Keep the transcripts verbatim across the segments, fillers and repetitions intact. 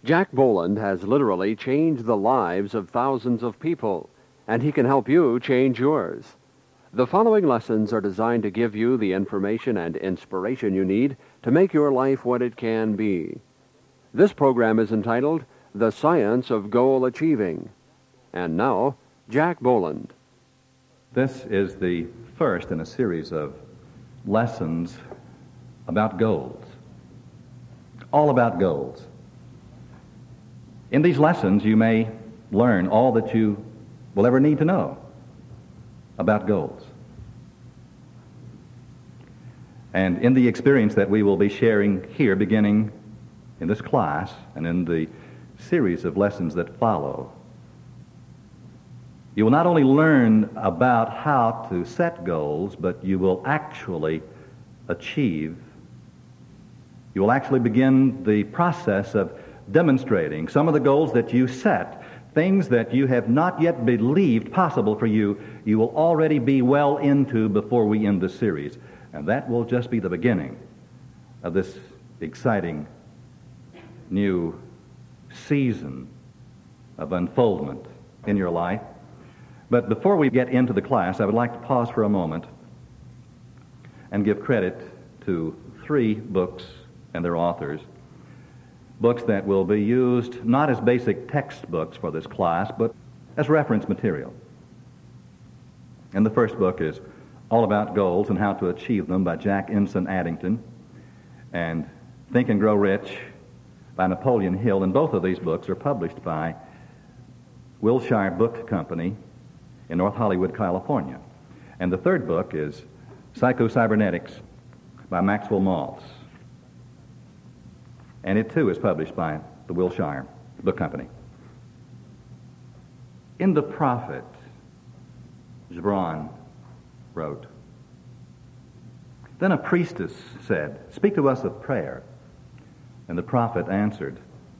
Jack Boland has literally changed the lives of thousands of people, and he can help you change yours. The following lessons are designed to give you the information and inspiration you need to make your life what it can be. This program is entitled The Science of Goal Achieving. And now, Jack Boland. This is the first in a series of lessons about goals. All about goals. In these lessons, you may learn all that you will ever need to know about goals. And in the experience that we will be sharing here, beginning in this class and in the series of lessons that follow, you will not only learn about how to set goals, but you will actually achieve. You will actually begin the process of demonstrating some of the goals that you set, things that you have not yet believed possible for you, you will already be well into before we end this series. And that will just be the beginning of this exciting new season of unfoldment in your life. But before we get into the class, I would like to pause for a moment and give credit to three books and their authors. Books that will be used not as basic textbooks for this class, but as reference material. And the first book is All About Goals and How to Achieve Them by Jack Ensign Addington, and Think and Grow Rich by Napoleon Hill. And both of these books are published by Wilshire Book Company in North Hollywood, California. And the third book is Psycho-Cybernetics by Maxwell Maltz. And it too is published by the Wilshire Book Company. In the Prophet, Gibran wrote, "Then a priestess said, 'Speak to us of prayer.' And the prophet answered,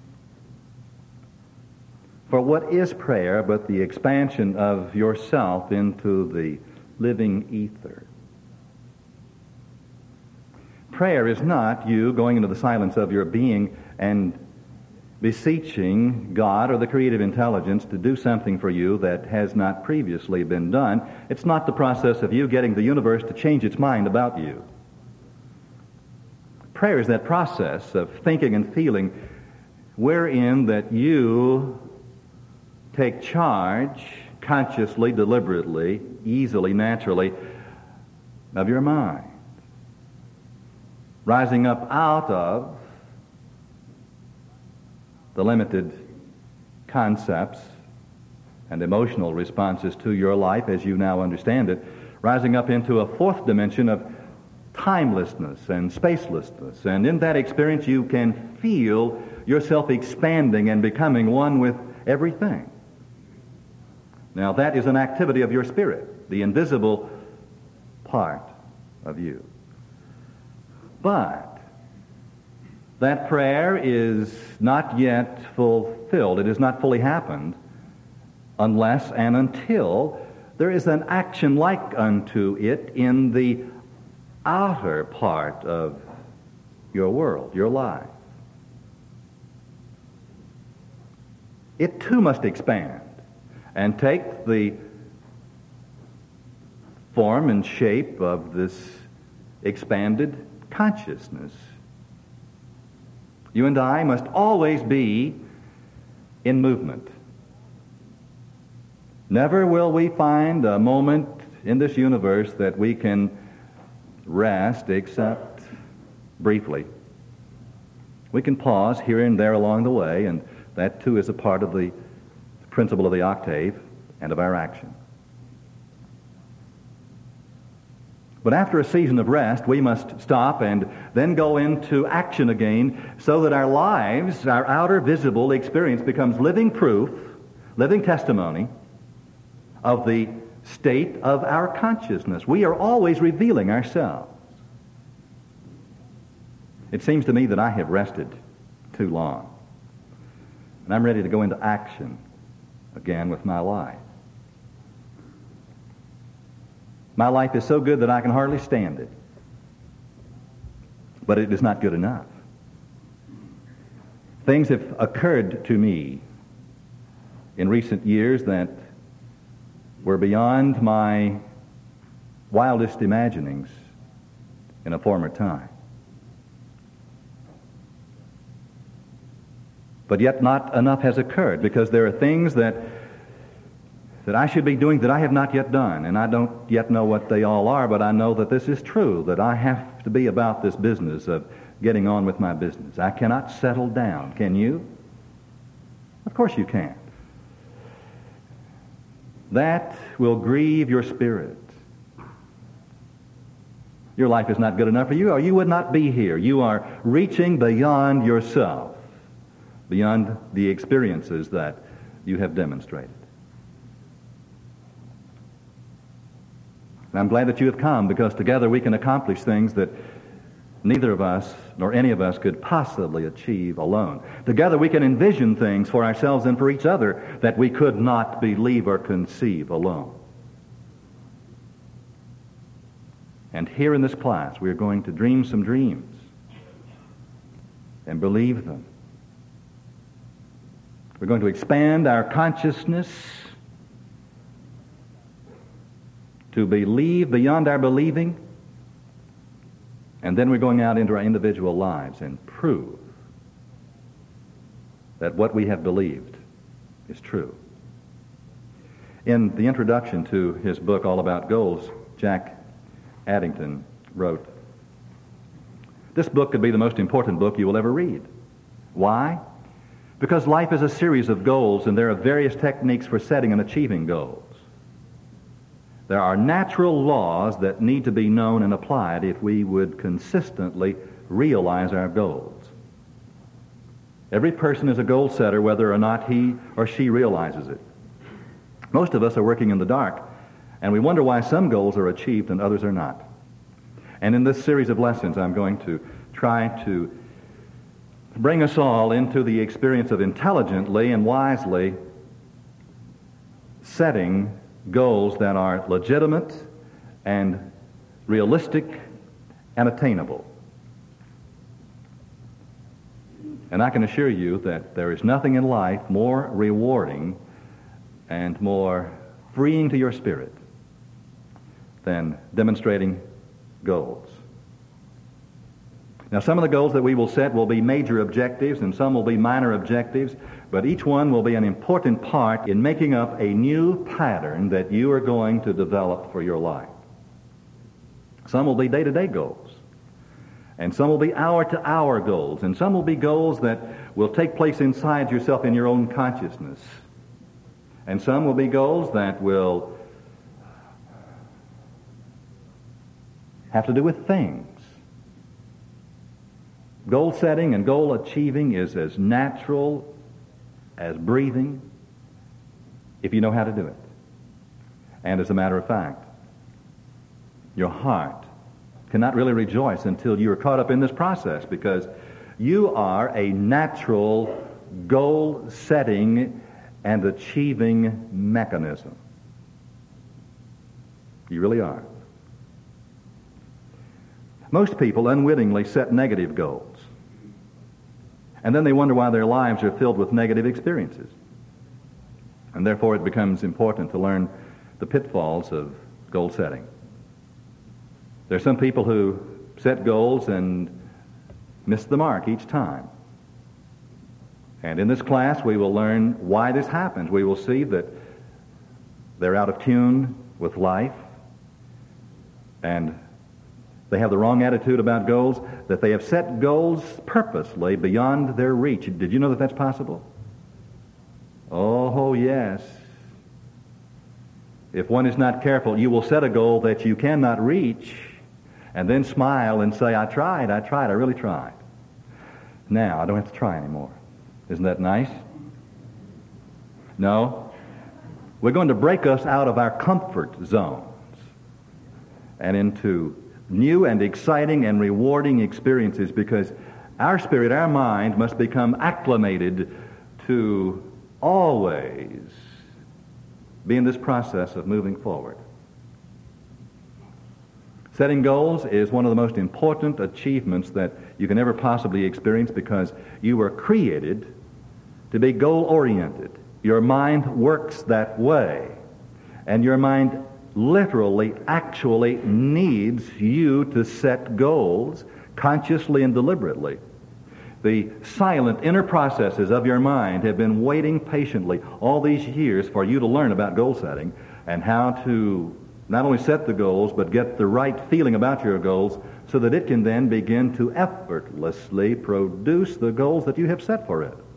'For what is prayer but the expansion of yourself into the living ether?' Prayer is not you going into the silence of your being and beseeching God or the creative intelligence to do something for you that has not previously been done. It's not the process of you getting the universe to change its mind about you. Prayer is that process of thinking and feeling wherein that you take charge consciously, deliberately, easily, naturally of your mind, rising up out of the limited concepts and emotional responses to your life as you now understand it, rising up into a fourth dimension of timelessness and spacelessness. And in that experience you can feel yourself expanding and becoming one with everything. Now that is an activity of your spirit, the invisible part of you. But that prayer is not yet fulfilled. It has not fully happened unless and until there is an action like unto it in the outer part of your world, your life. It too must expand and take the form and shape of this expanded consciousness. You and I must always be in movement. Never will we find a moment in this universe that we can rest except briefly. We can pause here and there along the way, and that too is a part of the principle of the octave and of our action. But after a season of rest, we must stop and then go into action again so that our lives, our outer visible experience becomes living proof, living testimony of the state of our consciousness. We are always revealing ourselves. It seems to me that I have rested too long, and I'm ready to go into action again with my life. My life is so good that I can hardly stand it. But it is not good enough. Things have occurred to me in recent years that were beyond my wildest imaginings in a former time. But yet not enough has occurred, because there are things that that I should be doing that I have not yet done, and I don't yet know what they all are, but I know that this is true, that I have to be about this business of getting on with my business. I cannot settle down. Can you? Of course you can. That will grieve your spirit. Your life is not good enough for you, or you would not be here. You are reaching beyond yourself, beyond the experiences that you have demonstrated. And I'm glad that you have come, because together we can accomplish things that neither of us, nor any of us, could possibly achieve alone. Together we can envision things for ourselves and for each other that we could not believe or conceive alone. And here in this class, we are going to dream some dreams and believe them. We're going to expand our consciousness to believe beyond our believing, and then we're going out into our individual lives and prove that what we have believed is true. In the introduction to his book, All About Goals, Jack Addington wrote, "This book could be the most important book you will ever read. Why? Because life is a series of goals, and there are various techniques for setting and achieving goals. There are natural laws that need to be known and applied if we would consistently realize our goals. Every person is a goal setter, whether or not he or she realizes it. Most of us are working in the dark, and we wonder why some goals are achieved and others are not. And in this series of lessons, I'm going to try to bring us all into the experience of intelligently and wisely setting goals that are legitimate and realistic and attainable. And I can assure you that there is nothing in life more rewarding and more freeing to your spirit than demonstrating goals. Now, some of the goals that we will set will be major objectives, and some will be minor objectives, but each one will be an important part in making up a new pattern that you are going to develop for your life. Some will be day-to-day goals, and some will be hour-to-hour goals, and some will be goals that will take place inside yourself in your own consciousness, and some will be goals that will have to do with things. Goal setting and goal achieving is as natural as breathing if you know how to do it. And as a matter of fact, your heart cannot really rejoice until you are caught up in this process, because you are a natural goal setting and achieving mechanism. You really are. Most people unwittingly set negative goals, and then they wonder why their lives are filled with negative experiences. And therefore it becomes important to learn the pitfalls of goal setting. There are some people who set goals and miss the mark each time. And in this class we will learn why this happens. We will see that they're out of tune with life, and they have the wrong attitude about goals, that they have set goals purposely beyond their reach. Did you know that that's possible? Oh, yes. If one is not careful, you will set a goal that you cannot reach and then smile and say, I tried, I tried, I really tried. Now, I don't have to try anymore. Isn't that nice? No. We're going to break us out of our comfort zones and into new and exciting and rewarding experiences, because our spirit, our mind, must become acclimated to always be in this process of moving forward. Setting goals is one of the most important achievements that you can ever possibly experience, because you were created to be goal-oriented. Your mind works that way. And your mind literally, actually needs you to set goals consciously and deliberately. The silent inner processes of your mind have been waiting patiently all these years for you to learn about goal setting and how to not only set the goals, but get the right feeling about your goals so that it can then begin to effortlessly produce the goals that you have set for it.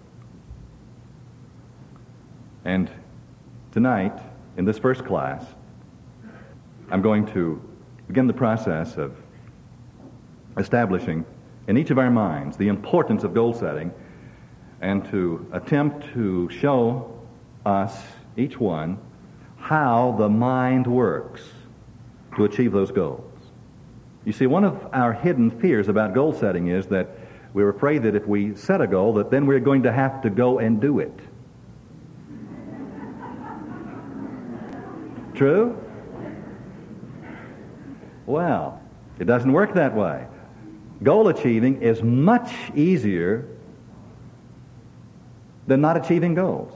And tonight, in this first class, I'm going to begin the process of establishing in each of our minds the importance of goal setting and to attempt to show us, each one, how the mind works to achieve those goals. You see, one of our hidden fears about goal setting is that we're afraid that if we set a goal, that then we're going to have to go and do it. True? Well, it doesn't work that way. Goal achieving is much easier than not achieving goals.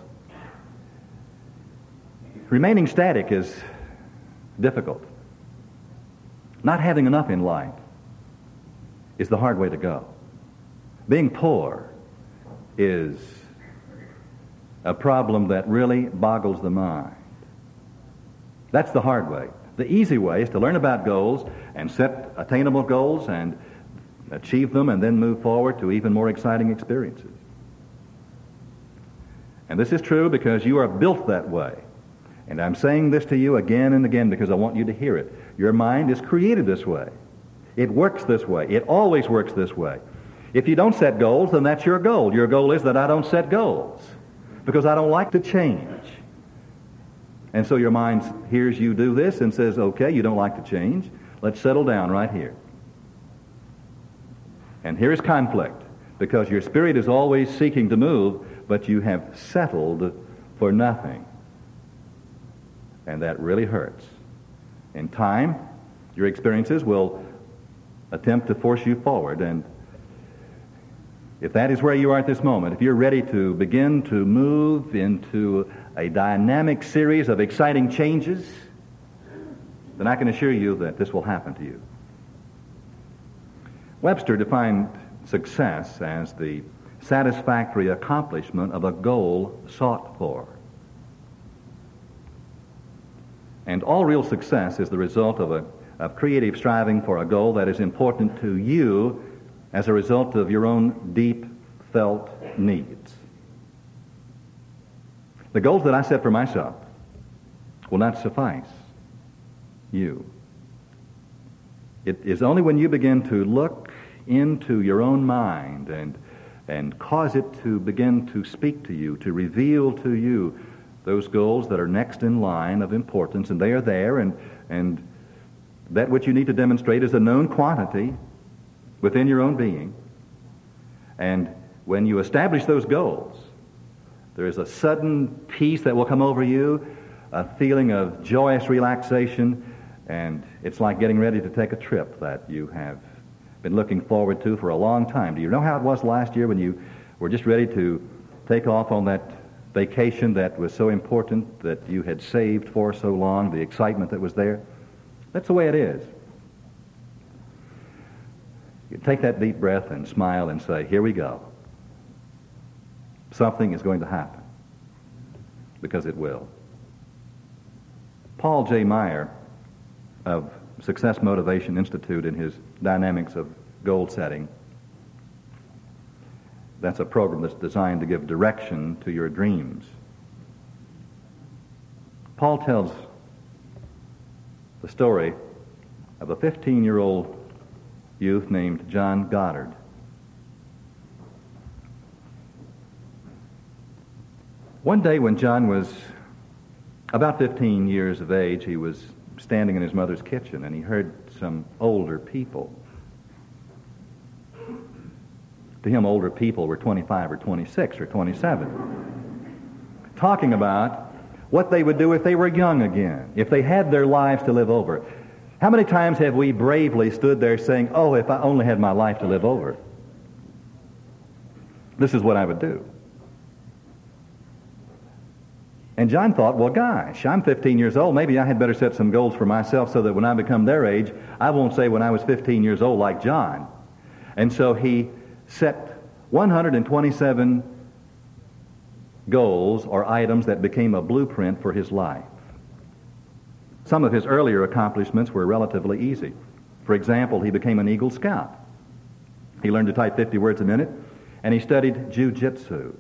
Remaining static is difficult. Not having enough in life is the hard way to go. Being poor is a problem that really boggles the mind. That's the hard way. The easy way is to learn about goals and set attainable goals and achieve them and then move forward to even more exciting experiences. And this is true because you are built that way. And I'm saying this to you again and again because I want you to hear it. Your mind is created this way. It works this way. It always works this way. If you don't set goals, then that's your goal. Your goal is that I don't set goals because I don't like to change. And so your mind hears you do this and says, okay, you don't like to change. Let's settle down right here. And here is conflict, because your spirit is always seeking to move, but you have settled for nothing. And that really hurts. In time, your experiences will attempt to force you forward. And if that is where you are at this moment, if you're ready to begin to move into a dynamic series of exciting changes, then I can assure you that this will happen to you. Webster defined success as the satisfactory accomplishment of a goal sought for. And all real success is the result of a of creative striving for a goal that is important to you as a result of your own deep felt needs. The goals that I set for myself will not suffice you. It is only when you begin to look into your own mind and and cause it to begin to speak to you, to reveal to you those goals that are next in line of importance, and they are there, and and that which you need to demonstrate is a known quantity within your own being. And when you establish those goals, there is a sudden peace that will come over you, a feeling of joyous relaxation, and it's like getting ready to take a trip that you have been looking forward to for a long time. Do you know how it was last year when you were just ready to take off on that vacation that was so important, that you had saved for so long, the excitement that was there? That's the way it is. You take that deep breath and smile and say, here we go. Something is going to happen, because it will. Paul J. Meyer of Success Motivation Institute, in his Dynamics of Goal Setting, that's a program that's designed to give direction to your dreams. Paul tells the story of a fifteen-year-old youth named John Goddard. One day when John was about fifteen years of age, he was standing in his mother's kitchen, and he heard some older people. To him, older people were twenty-five or twenty-six or twenty-seven, talking about what they would do if they were young again, if they had their lives to live over. How many times have we bravely stood there saying, oh, if I only had my life to live over? this is what I would do. And John thought, well, gosh, I'm fifteen years old. Maybe I had better set some goals for myself so that when I become their age, I won't say when I was fifteen years old like John. And so he set one hundred twenty-seven goals or items that became a blueprint for his life. Some of his earlier accomplishments were relatively easy. For example, he became an Eagle Scout. He learned to type fifty words a minute, and he studied jiu-jitsu.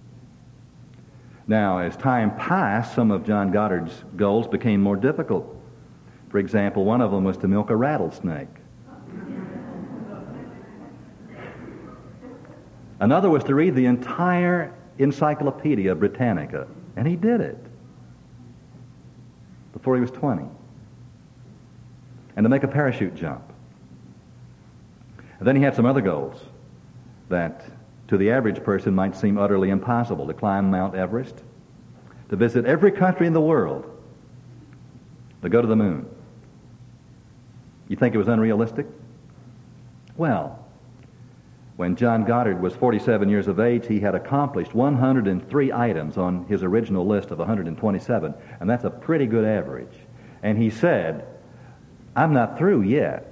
Now, as time passed, some of John Goddard's goals became more difficult. For example, one of them was to milk a rattlesnake. Another was to read the entire Encyclopedia Britannica, and he did it before he was twenty. And to make a parachute jump. And then he had some other goals that to the average person might seem utterly impossible: to climb Mount Everest, to visit every country in the world, to go to the moon. You think it was unrealistic? Well, when John Goddard was forty-seven years of age, he had accomplished one hundred three items on his original list of one hundred twenty-seven, and that's a pretty good average. And he said, I'm not through yet.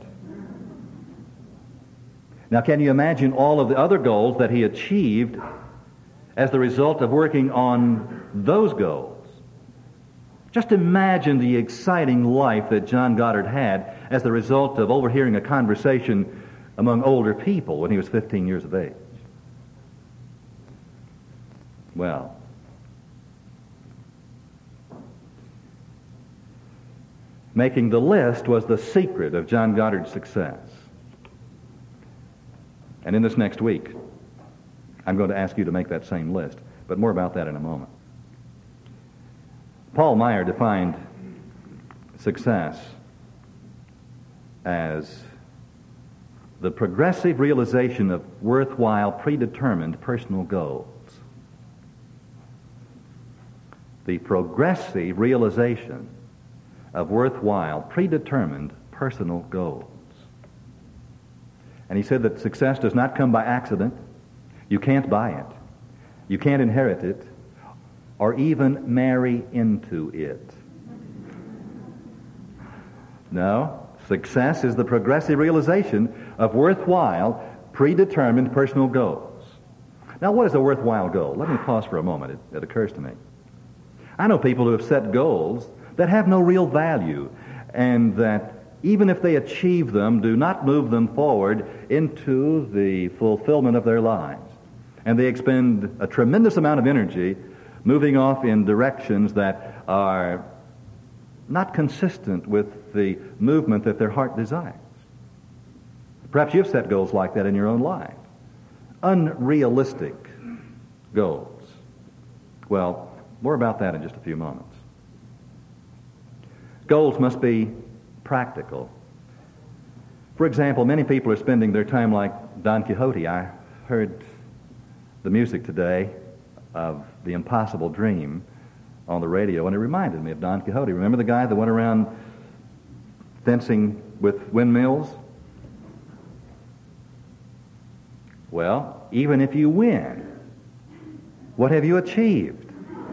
Now, can you imagine all of the other goals that he achieved as the result of working on those goals? Just imagine the exciting life that John Goddard had as the result of overhearing a conversation among older people when he was fifteen years of age. Well, making the list was the secret of John Goddard's success. And in this next week, I'm going to ask you to make that same list, but more about that in a moment. Paul Meyer defined success as the progressive realization of worthwhile, predetermined personal goals. The progressive realization of worthwhile, predetermined personal goals. And he said that success does not come by accident. You can't buy it. You can't inherit it, or even marry into it. No, success is the progressive realization of worthwhile, predetermined personal goals. Now, what is a worthwhile goal? Let me pause for a moment. It, it occurs to me. I know people who have set goals that have no real value, and that even if they achieve them, do not move them forward into the fulfillment of their lives. And they expend a tremendous amount of energy moving off in directions that are not consistent with the movement that their heart desires. Perhaps you've set goals like that in your own life. Unrealistic goals. Well, more about that in just a few moments. Goals must be practical. For example, many people are spending their time like Don Quixote. I heard the music today of The Impossible Dream on the radio, and it reminded me of Don Quixote. Remember the guy that went around fencing with windmills? Well, even if you win, what have you achieved?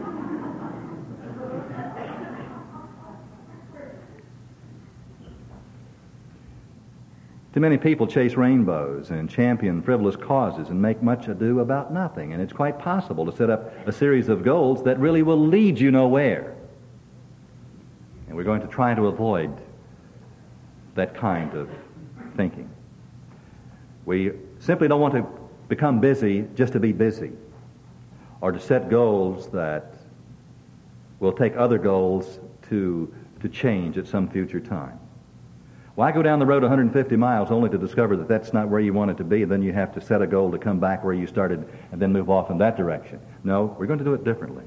Too many people chase rainbows and champion frivolous causes and make much ado about nothing. And it's quite possible to set up a series of goals that really will lead you nowhere. And we're going to try to avoid that kind of thinking. We simply don't want to become busy just to be busy, or to set goals that will take other goals to, to change at some future time. Why go down the road one hundred fifty miles only to discover that that's not where you want it to be, and then you have to set a goal to come back where you started and then move off in that direction? No, we're going to do it differently.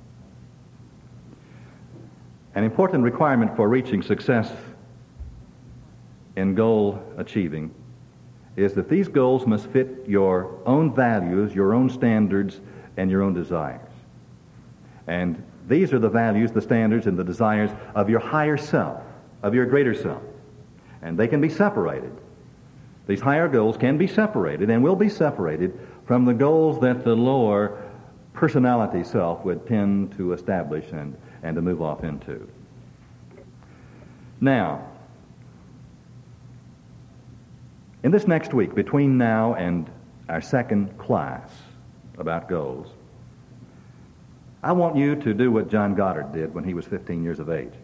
An important requirement for reaching success in goal achieving is that these goals must fit your own values, your own standards, and your own desires. And these are the values, the standards, and the desires of your higher self, of your greater self. And they can be separated. These higher goals can be separated and will be separated from the goals that the lower personality self would tend to establish and, and to move off into. Now, in this next week, between now and our second class about goals, I want you to do what John Goddard did when he was fifteen years of age.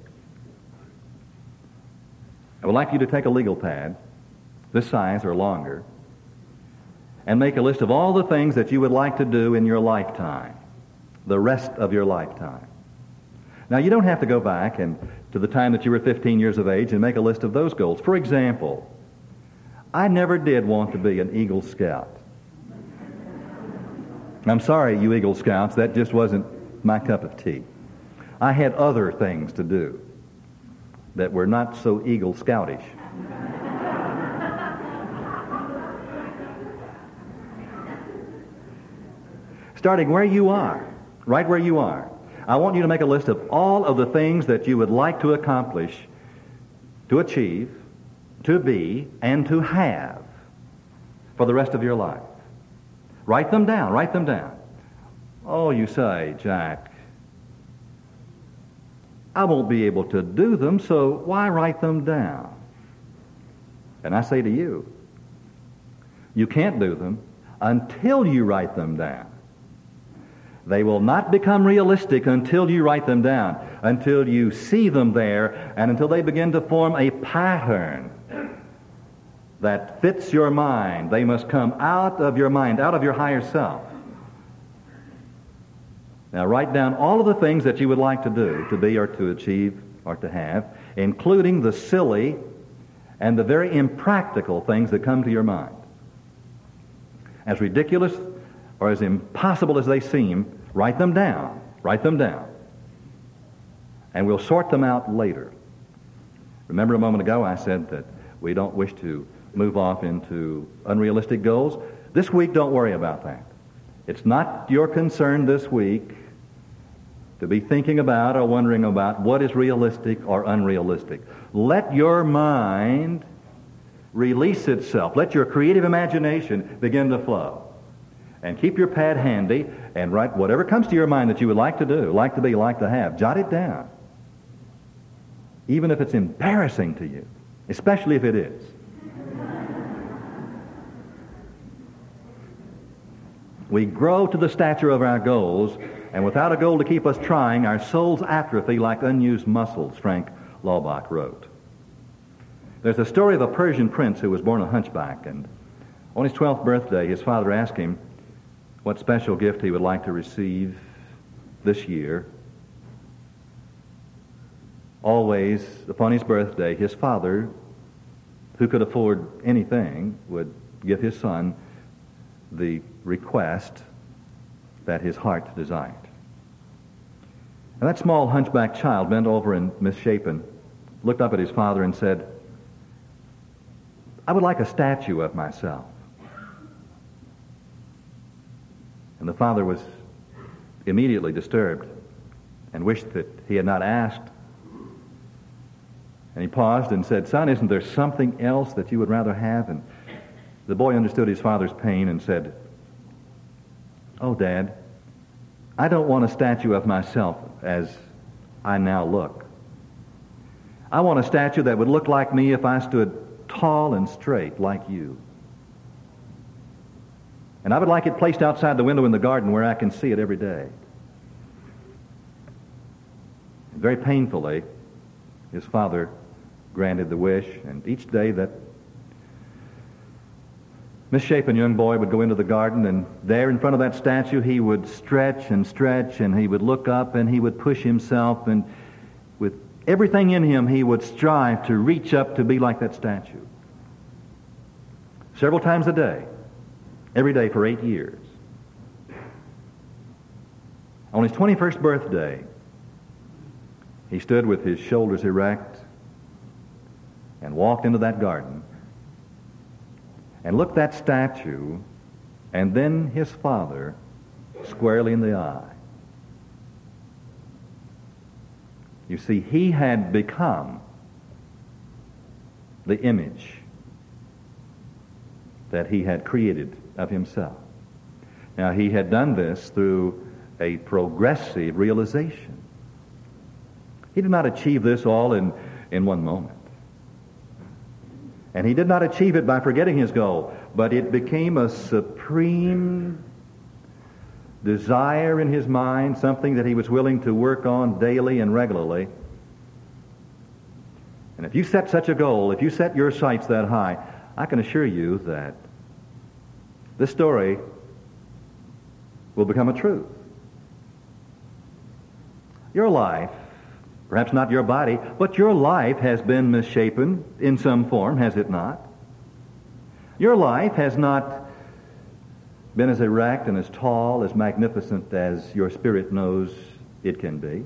I would like you to take a legal pad, this size or longer, and make a list of all the things that you would like to do in your lifetime, the rest of your lifetime. Now, you don't have to go back and to the time that you were fifteen years of age and make a list of those goals. For example, I never did want to be an Eagle Scout. I'm sorry, you Eagle Scouts, that just wasn't my cup of tea. I had other things to do that were not so Eagle Scoutish. Starting where you are, right where you are, I want you to make a list of all of the things that you would like to accomplish, to achieve, to be, and to have for the rest of your life. Write them down, write them down. Oh, you say, Jack, I won't be able to do them, so why write them down? And I say to you, you can't do them until you write them down. They will not become realistic until you write them down, until you see them there, and until they begin to form a pattern that fits your mind. They must come out of your mind, out of your higher self. Now write down all of the things that you would like to do, to be or to achieve or to have, including the silly and the very impractical things that come to your mind. As ridiculous or as impossible as they seem, write them down. Write them down. And we'll sort them out later. Remember a moment ago I said that we don't wish to move off into unrealistic goals? This week, don't worry about that. It's not your concern this week to be thinking about or wondering about what is realistic or unrealistic. Let your mind release itself. Let your creative imagination begin to flow. And keep your pad handy and write whatever comes to your mind that you would like to do, like to be, like to have. Jot it down. Even if it's embarrassing to you, especially if it is. We grow to the stature of our goals, and without a goal to keep us trying, our souls atrophy like unused muscles, Frank Laubach wrote. There's a story of a Persian prince who was born a hunchback, and on his twelfth birthday, his father asked him what special gift he would like to receive this year. Always, upon his birthday, his father, who could afford anything, would give his son the request that his heart desired. And that small hunchback child bent over and misshapen, looked up at his father and said, I would like a statue of myself. And the father was immediately disturbed and wished that he had not asked. And he paused and said, Son, isn't there something else that you would rather have? And the boy understood his father's pain and said, Oh, Dad, I don't want a statue of myself as I now look. I want a statue that would look like me if I stood tall and straight like you. And I would like it placed outside the window in the garden where I can see it every day. And very painfully, his father granted the wish, and each day that misshapen young boy would go into the garden, and there in front of that statue he would stretch and stretch, and he would look up and he would push himself, and with everything in him he would strive to reach up to be like that statue. Several times a day, every day for eight years. On his twenty-first birthday, he stood with his shoulders erect and walked into that garden and looked that statue and then his father squarely in the eye. You see, he had become the image that he had created of himself. Now, he had done this through a progressive realization. He did not achieve this all in, in one moment. And he did not achieve it by forgetting his goal, but it became a supreme desire in his mind, something that he was willing to work on daily and regularly. And if you set such a goal, if you set your sights that high, I can assure you that this story will become a truth. Your life, perhaps not your body, but your life has been misshapen in some form, has it not? Your life has not been as erect and as tall, as magnificent as your spirit knows it can be.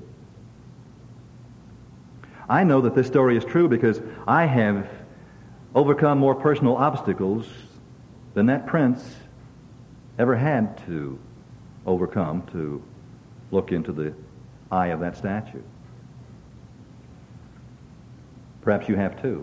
I know that this story is true because I have overcome more personal obstacles than that prince ever had to overcome to look into the eye of that statue. Perhaps you have too.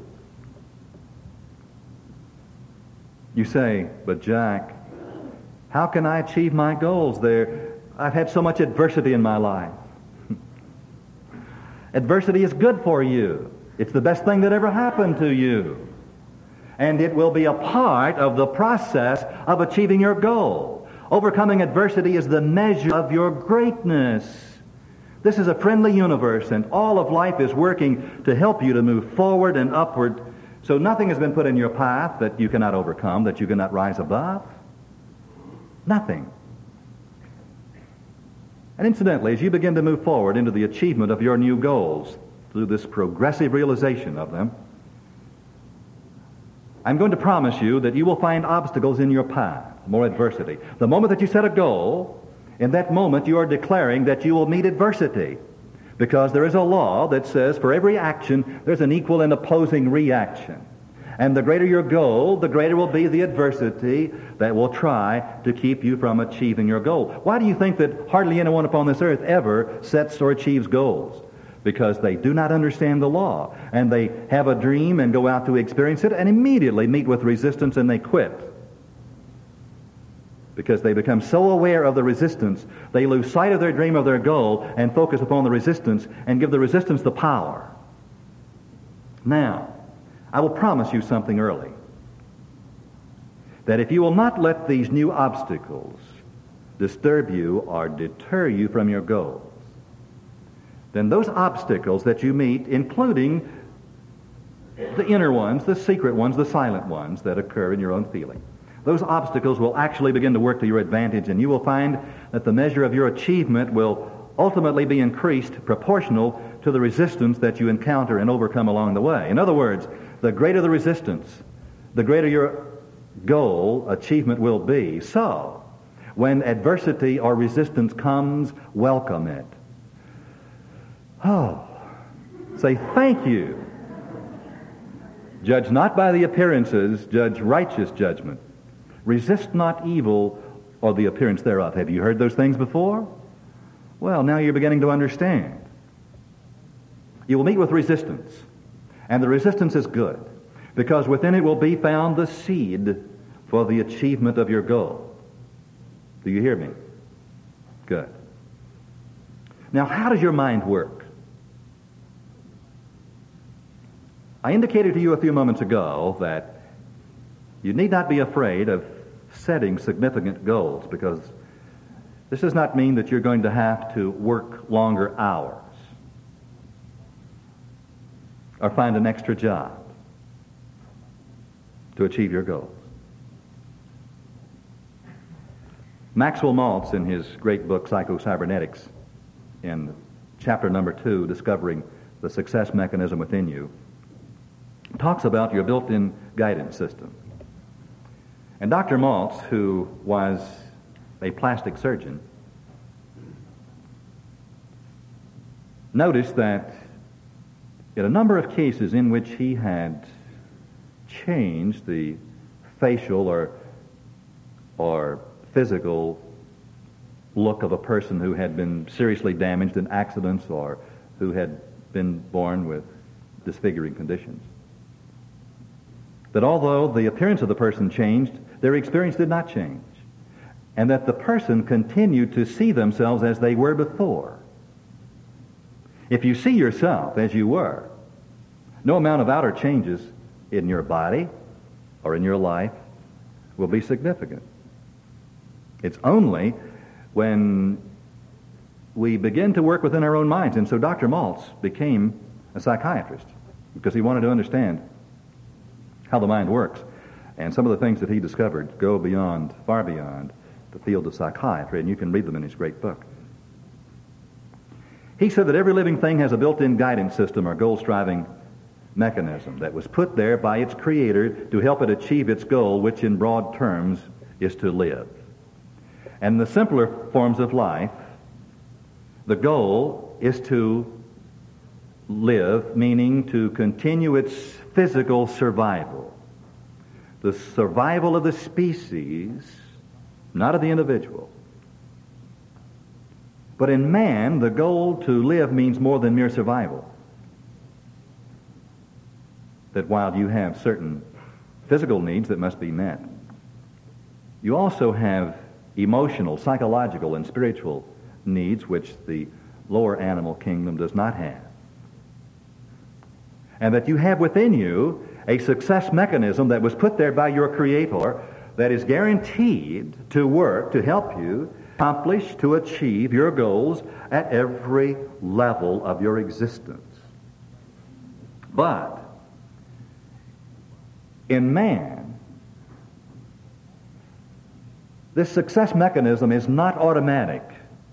You say, but Jack, how can I achieve my goals there? I've had so much adversity in my life. Adversity is good for you. It's the best thing that ever happened to you. And it will be a part of the process of achieving your goal. Overcoming adversity is the measure of your greatness. This is a friendly universe, and all of life is working to help you to move forward and upward. So nothing has been put in your path that you cannot overcome, that you cannot rise above. Nothing. And incidentally, as you begin to move forward into the achievement of your new goals through this progressive realization of them, I'm going to promise you that you will find obstacles in your path, more adversity. The moment that you set a goal, in that moment you are declaring that you will meet adversity, because there is a law that says for every action there's an equal and opposing reaction. And the greater your goal, the greater will be the adversity that will try to keep you from achieving your goal. Why do you think that hardly anyone upon this earth ever sets or achieves goals? Because they do not understand the law, and they have a dream and go out to experience it and immediately meet with resistance and they quit. Because they become so aware of the resistance, they lose sight of their dream, of their goal, and focus upon the resistance and give the resistance the power. Now, I will promise you something early. That if you will not let these new obstacles disturb you or deter you from your goals, then those obstacles that you meet, including the inner ones, the secret ones, the silent ones that occur in your own feeling, those obstacles will actually begin to work to your advantage, and you will find that the measure of your achievement will ultimately be increased proportional to the resistance that you encounter and overcome along the way. In other words, the greater the resistance, the greater your goal achievement will be. So, when adversity or resistance comes, welcome it. Oh, say thank you. Judge not by the appearances, judge righteous judgment. Resist not evil or the appearance thereof. Have you heard those things before? Well, now you're beginning to understand. You will meet with resistance, and the resistance is good, because within it will be found the seed for the achievement of your goal. Do you hear me? Good. Now, how does your mind work? I indicated to you a few moments ago that you need not be afraid of setting significant goals, because this does not mean that you're going to have to work longer hours or find an extra job to achieve your goals. Maxwell Maltz, in his great book Psycho-Cybernetics, in chapter number two, Discovering the Success Mechanism Within You, talks about your built-in guidance system. And Doctor Maltz, who was a plastic surgeon, noticed that in a number of cases in which he had changed the facial or or physical look of a person who had been seriously damaged in accidents or who had been born with disfiguring conditions, that although the appearance of the person changed, their experience did not change. and that the person continue to see themselves as they were before. If you see yourself as you were, no amount of outer changes in your body or in your life will be significant. It's only when we begin to work within our own minds. And so Doctor Maltz became a psychiatrist because he wanted to understand how the mind works. And some of the things that he discovered go beyond, far beyond, the field of psychiatry, and you can read them in his great book. He said that every living thing has a built-in guidance system or goal-striving mechanism that was put there by its creator to help it achieve its goal, which in broad terms is to live. And in the simpler forms of life, the goal is to live, meaning to continue its physical survival. The survival of the species, not of the individual. But in man, the goal to live means more than mere survival. That while you have certain physical needs that must be met, you also have emotional, psychological, and spiritual needs which the lower animal kingdom does not have. And that you have within you a success mechanism that was put there by your Creator that is guaranteed to work to help you accomplish, to achieve your goals at every level of your existence. But in man, this success mechanism is not automatic.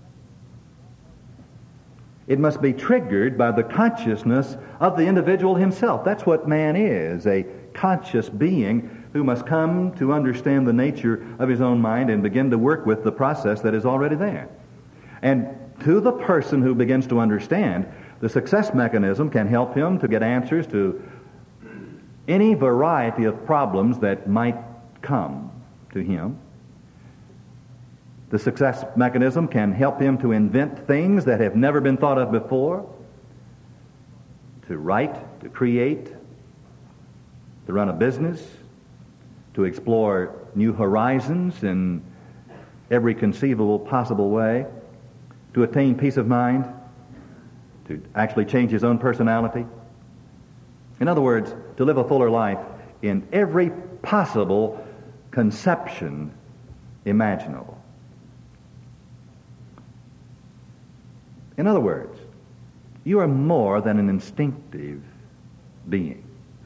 It must be triggered by the consciousness of the individual himself. That's what man is, a conscious being who must come to understand the nature of his own mind and begin to work with the process that is already there. And to the person who begins to understand, the success mechanism can help him to get answers to any variety of problems that might come to him. The success mechanism can help him to invent things that have never been thought of before, to write, to create, to run a business, to explore new horizons in every conceivable possible way, to attain peace of mind, to actually change his own personality. In other words, to live a fuller life in every possible conception imaginable. In other words, you are more than an instinctive being.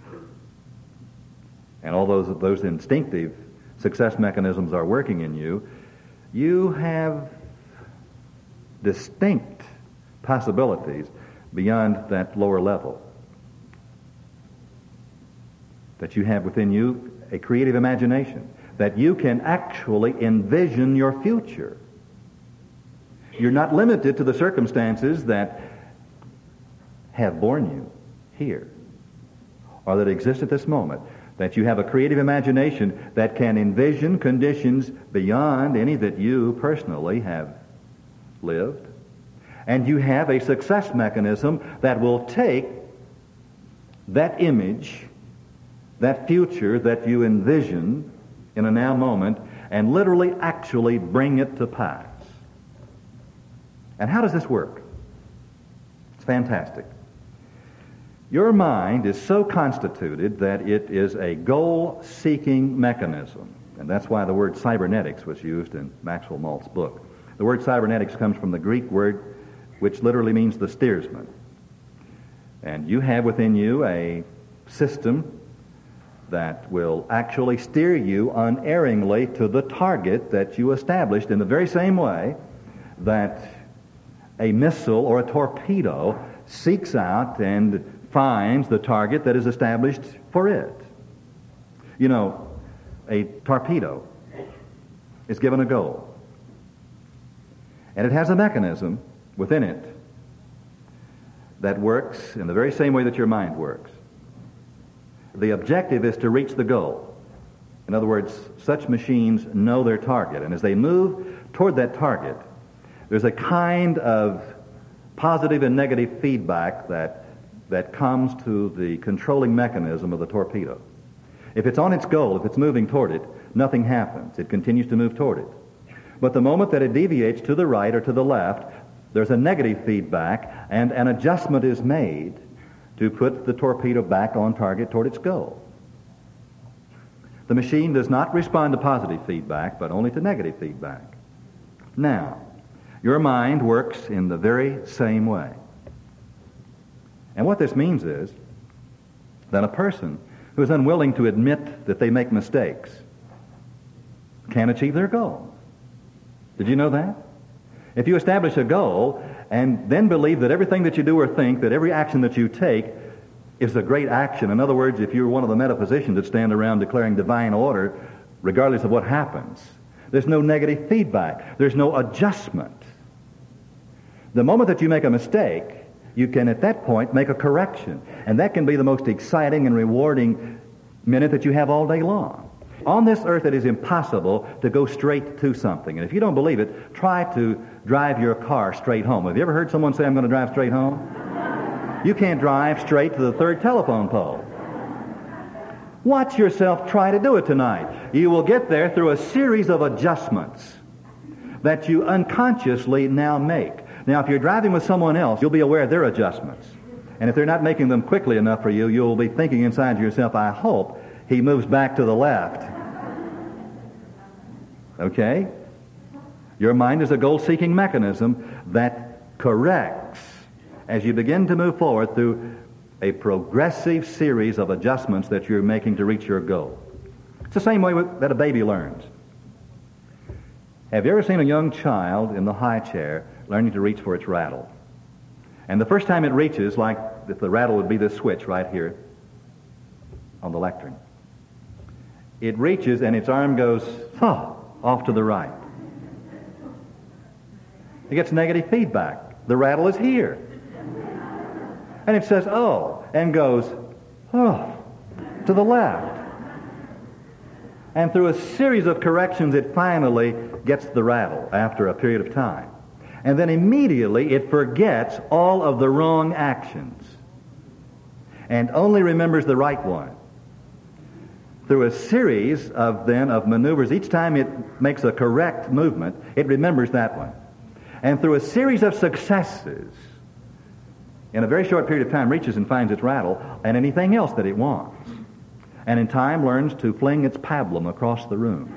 And although those, those instinctive success mechanisms are working in you, you have distinct possibilities beyond that lower level. That you have within you a creative imagination, that you can actually envision your future. You're not limited to the circumstances that have borne you here or that exist at this moment. That you have a creative imagination that can envision conditions beyond any that you personally have lived. And you have a success mechanism that will take that image, that future that you envision in a now moment, and literally actually bring it to pass. And how does this work? It's fantastic. Your mind is so constituted that it is a goal-seeking mechanism. And that's why the word cybernetics was used in Maxwell Maltz's book. The word cybernetics comes from the Greek word which literally means the steersman. And you have within you a system that will actually steer you unerringly to the target that you established in the very same way that a missile or a torpedo seeks out and finds the target that is established for it. You know, a torpedo is given a goal. And it has a mechanism within it that works in the very same way that your mind works. The objective is to reach the goal. In other words, such machines know their target, and as they move toward that target, there's a kind of positive and negative feedback that that comes to the controlling mechanism of the torpedo. If it's on its goal, if it's moving toward it, nothing happens. It continues to move toward it. But the moment that it deviates to the right or to the left, there's a negative feedback, and an adjustment is made to put the torpedo back on target toward its goal. The machine does not respond to positive feedback, but only to negative feedback. Now, your mind works in the very same way. And what this means is that a person who is unwilling to admit that they make mistakes can't achieve their goal. Did you know that? If you establish a goal and then believe that everything that you do or think, that every action that you take is a great action. In other words, if you're one of the metaphysicians that stand around declaring divine order, regardless of what happens, there's no negative feedback. There's no adjustment. The moment that you make a mistake, you can at that point make a correction. And that can be the most exciting and rewarding minute that you have all day long. On this earth, it is impossible to go straight to something. And if you don't believe it, try to drive your car straight home. Have you ever heard someone say, I'm going to drive straight home? You can't drive straight to the third telephone pole. Watch yourself try to do it tonight. You will get there through a series of adjustments that you unconsciously now make. Now, if you're driving with someone else, you'll be aware of their adjustments. And if they're not making them quickly enough for you, you'll be thinking inside yourself, I hope he moves back to the left. Okay? Your mind is a goal-seeking mechanism that corrects as you begin to move forward through a progressive series of adjustments that you're making to reach your goal. It's the same way with, that a baby learns. Have you ever seen a young child in the high chair learning to reach for its rattle? And the first time it reaches, like if the rattle would be this switch right here on the lectern, it reaches and its arm goes oh, off to the right. It gets negative feedback. The rattle is here. And it says, oh, and goes, oh, to the left. And through a series of corrections, it finally gets the rattle after a period of time. And then immediately it forgets all of the wrong actions and only remembers the right one. Through a series of, then, of maneuvers, each time it makes a correct movement, it remembers that one. And through a series of successes, in a very short period of time, reaches and finds its rattle and anything else that it wants. And in time learns to fling its pablum across the room.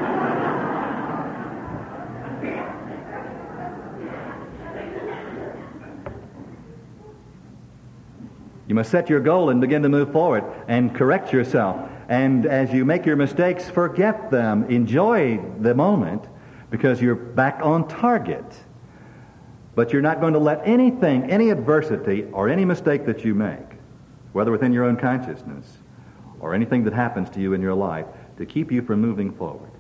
You must set your goal and begin to move forward and correct yourself. And as you make your mistakes, forget them. Enjoy the moment because you're back on target. But you're not going to let anything, any adversity, or any mistake that you make, whether within your own consciousness or anything that happens to you in your life, to keep you from moving forward.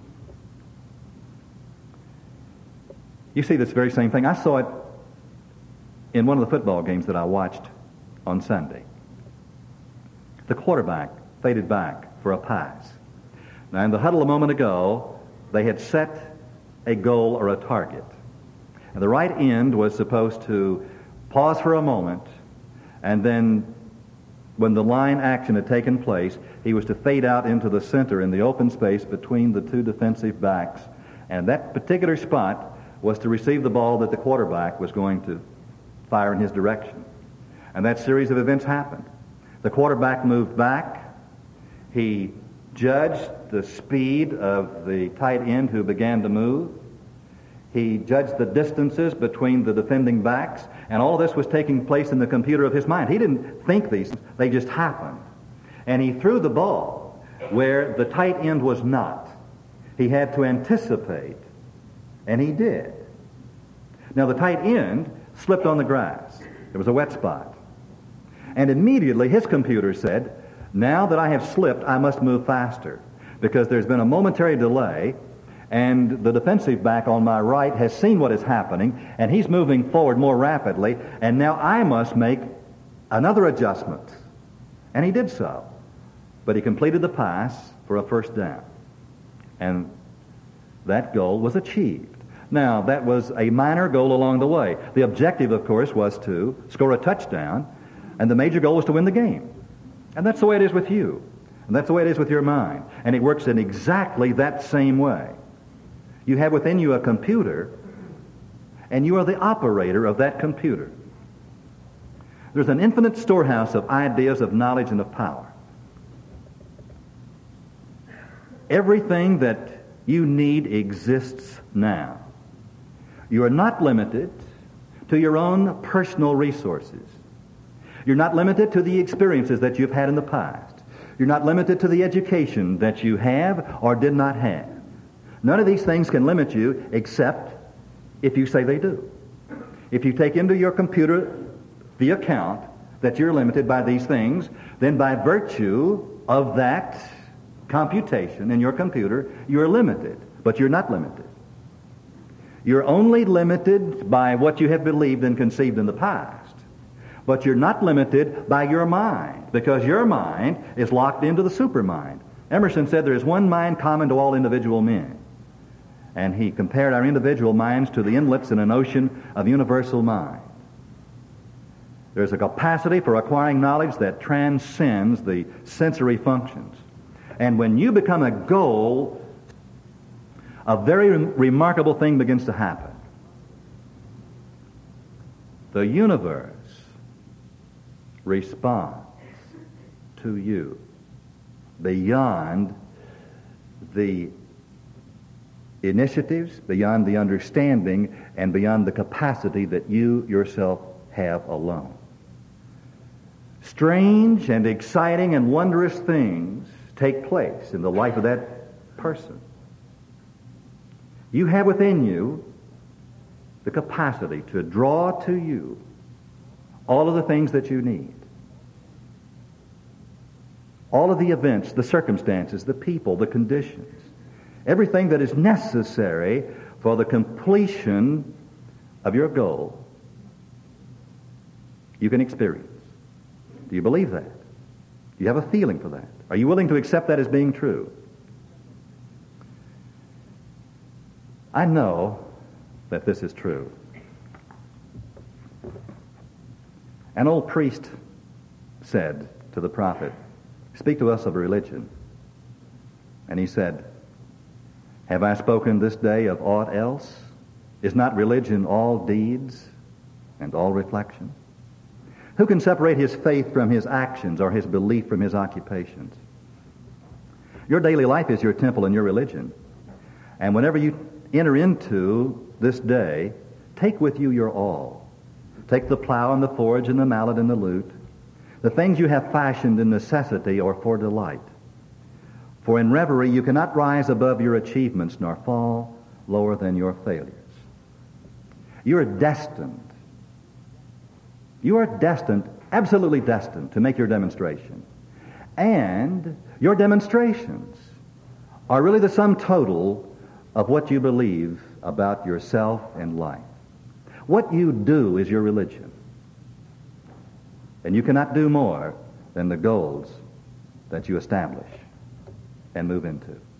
You see this very same thing. I saw it in one of the football games that I watched on Sunday. The quarterback faded back for a pass. Now, in the huddle a moment ago, they had set a goal or a target. And the right end was supposed to pause for a moment, and then when the line action had taken place, he was to fade out into the center in the open space between the two defensive backs. And that particular spot was to receive the ball that the quarterback was going to fire in his direction. And that series of events happened. The quarterback moved back. He judged the speed of the tight end who began to move. He judged the distances between the defending backs, and all of this was taking place in the computer of his mind. He didn't think these, they just happened. And he threw the ball where the tight end was not. He had to anticipate, and he did. Now the tight end slipped on the grass. There was a wet spot. And immediately his computer said, now that I have slipped, I must move faster, because there's been a momentary delay, and the defensive back on my right has seen what is happening, and he's moving forward more rapidly, and now I must make another adjustment. And he did so. But he completed the pass for a first down. And that goal was achieved. Now, that was a minor goal along the way. The objective, of course, was to score a touchdown, and the major goal was to win the game. And that's the way it is with you. And that's the way it is with your mind. And it works in exactly that same way. You have within you a computer, and you are the operator of that computer. There's an infinite storehouse of ideas, of knowledge, and of power. Everything that you need exists now. You are not limited to your own personal resources. You're not limited to the experiences that you've had in the past. You're not limited to the education that you have or did not have. None of these things can limit you except if you say they do. If you take into your computer the account that you're limited by these things, then by virtue of that computation in your computer, you're limited. But you're not limited. You're only limited by what you have believed and conceived in the past. But you're not limited by your mind, because your mind is locked into the supermind. Emerson said there is one mind common to all individual men. And he compared our individual minds to the inlets in an ocean of universal mind. There's a capacity for acquiring knowledge that transcends the sensory functions. And when you become a goal, a very re- remarkable thing begins to happen. The universe responds to you beyond the initiatives, beyond the understanding, and beyond the capacity that you yourself have alone. Strange and exciting and wondrous things take place in the life of that person. You have within you the capacity to draw to you all of the things that you need. All of the events, the circumstances, the people, the conditions. Everything that is necessary for the completion of your goal, you can experience. Do you believe that? Do you have a feeling for that? Are you willing to accept that as being true? I know that this is true. An old priest said to the prophet, "Speak to us of religion." And he said, "Have I spoken this day of aught else? Is not religion all deeds and all reflection? Who can separate his faith from his actions or his belief from his occupations? Your daily life is your temple and your religion. And whenever you enter into this day, take with you your all. Take the plow and the forge and the mallet and the lute, the things you have fashioned in necessity or for delight. For in reverie you cannot rise above your achievements nor fall lower than your failures." You are destined. You are destined, absolutely destined, to make your demonstration. And your demonstrations are really the sum total of what you believe about yourself and life. What you do is your religion. And you cannot do more than the goals that you establish and move into.